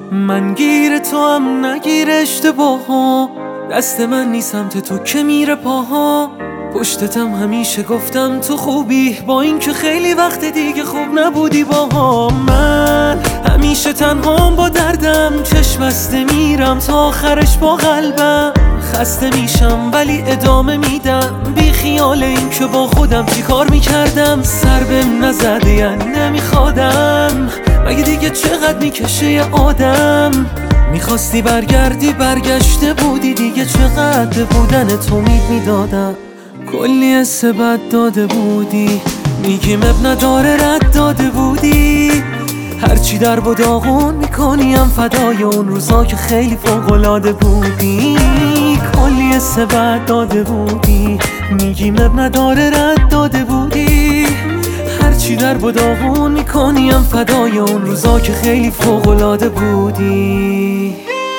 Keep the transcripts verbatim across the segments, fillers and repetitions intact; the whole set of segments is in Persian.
من گیر تو هم نگیر اشتباه ها، دست من نیست سمت تو که میره پاها. پشتتم همیشه گفتم تو خوبی، با این که خیلی وقت دیگه خوب نبودی باها. من همیشه تنهام با دردم، چشم بسته میرم تا آخرش با قلبم. خسته میشم ولی ادامه میدم، بی خیال این که با خودم چی کار میکردم. سر بهم نزده یعنی نمیخوادم، مگه دیگه چقدر میکشه یه آدم. میخواستی برگردی برگشته بودی، دیگه چقدر بودن تو امید میدادم. کلی حس بد داده بودی، میگیم اب نداره رد داده بودی. هرچی در و داغون میکنیم فدای اون روزا که خیلی فوق‌العاده بودی. کلی حس بد داده بودی، میگیم اب نداره رد داده بودی. هرچی در و داغون میکنیم فدای اون روزا که خیلی فوق‌العاده بودی.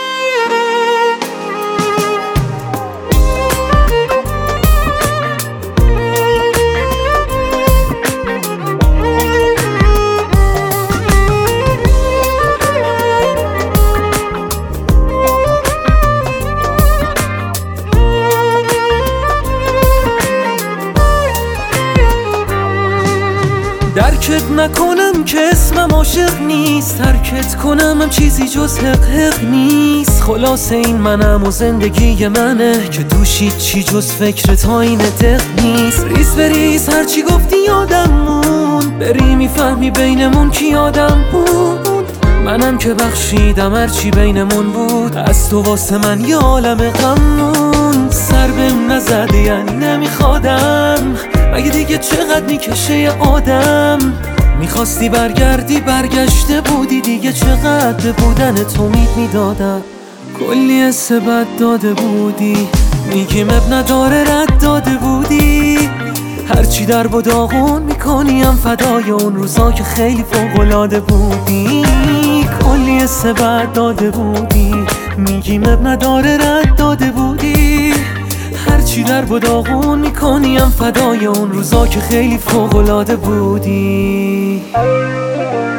درکت نکنم که اسمم عاشق نیست، ترکت کنم هم چیزی جز حق حق نیست. خلاصه این منم و زندگی منه که توش چی جز فکر تا این دق نیست. ریز بریز هرچی گفتی یادم موند، بری میفهمی بینمون کی آدم بود. منم که بخشیدم هرچی بینمون بود، از تو واسه من یه عالم غم موند. سر بهم نزده یعنی نمیخوادم، مگه دیگه چقدر میکشه یه آدم. میخواستی برگردی برگشته بودی، دیگه چقدر بودن تو امید میدادم. کلی حس بد داده بودی، میگیم اب نداره رد داده بودی. هرچی در و داغون میکنیم فدای اون روزا که خیلی فوق‌العاده بودی. کلی حس بد داده بودی، میگیم اب نداره رد داده بودی. هرچی در و داغون میکنیم فدای اون روزا که خیلی فوق‌العاده بودی.